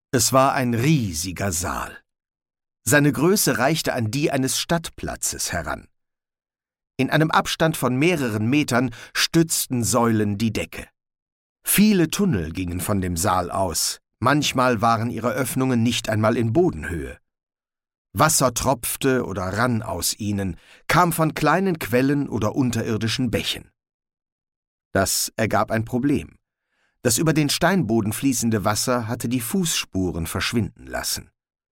Es war ein riesiger Saal. Seine Größe reichte an die eines Stadtplatzes heran. In einem Abstand von mehreren Metern stützten Säulen die Decke. Viele Tunnel gingen von dem Saal aus, manchmal waren ihre Öffnungen nicht einmal in Bodenhöhe. Wasser tropfte oder rann aus ihnen, kam von kleinen Quellen oder unterirdischen Bächen. Das ergab ein Problem. Das über den Steinboden fließende Wasser hatte die Fußspuren verschwinden lassen.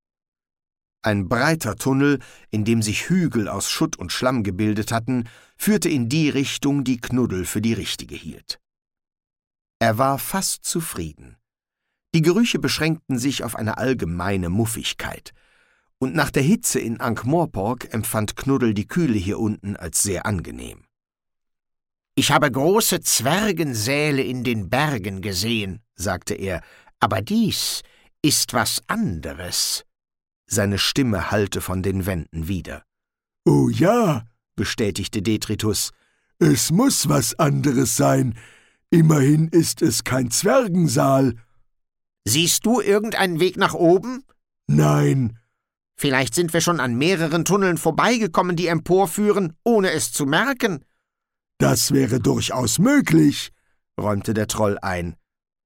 Ein breiter Tunnel, in dem sich Hügel aus Schutt und Schlamm gebildet hatten, führte in die Richtung, die Knuddel für die richtige hielt. Er war fast zufrieden. Die Gerüche beschränkten sich auf eine allgemeine Muffigkeit, und nach der Hitze in Ankh-Morpork empfand Knuddel die Kühle hier unten als sehr angenehm. »Ich habe große Zwergensäle in den Bergen gesehen«, sagte er, »aber dies ist was anderes.« Seine Stimme hallte von den Wänden wider. »Oh ja«, bestätigte Detritus, »es muss was anderes sein. Immerhin ist es kein Zwergensaal.« »Siehst du irgendeinen Weg nach oben?« »Nein.« »Vielleicht sind wir schon an mehreren Tunneln vorbeigekommen, die emporführen, ohne es zu merken.« »Das wäre durchaus möglich«, räumte der Troll ein.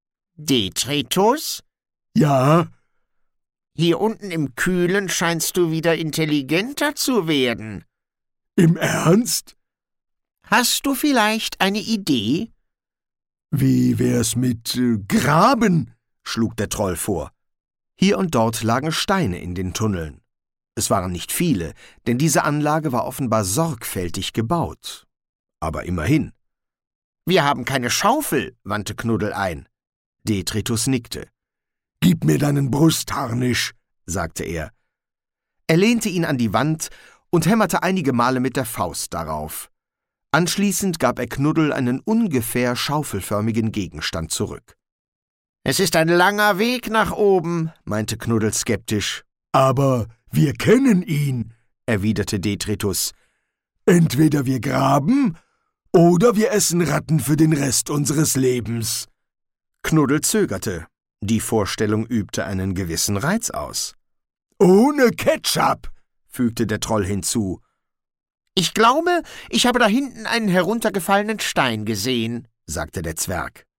»Detritus?« »Ja?« »Hier unten im Kühlen scheinst du wieder intelligenter zu werden.« »Im Ernst?« »Hast du vielleicht eine Idee?« »Wie wär's mit Graben?« schlug der Troll vor. Hier und dort lagen Steine in den Tunneln. Es waren nicht viele, denn diese Anlage war offenbar sorgfältig gebaut. Aber immerhin. »Wir haben keine Schaufel«, wandte Knuddel ein. Detritus nickte. »Gib mir deinen Brustharnisch«, sagte er. Er lehnte ihn an die Wand und hämmerte einige Male mit der Faust darauf. Anschließend gab er Knuddel einen ungefähr schaufelförmigen Gegenstand zurück. »Es ist ein langer Weg nach oben«, meinte Knuddel skeptisch. »Aber wir kennen ihn«, erwiderte Detritus. »Entweder wir graben, oder wir essen Ratten für den Rest unseres Lebens.« Knuddel zögerte. Die Vorstellung übte einen gewissen Reiz aus. »Ohne Ketchup«, fügte der Troll hinzu. »Ich glaube, ich habe da hinten einen heruntergefallenen Stein gesehen«, sagte der Zwerg.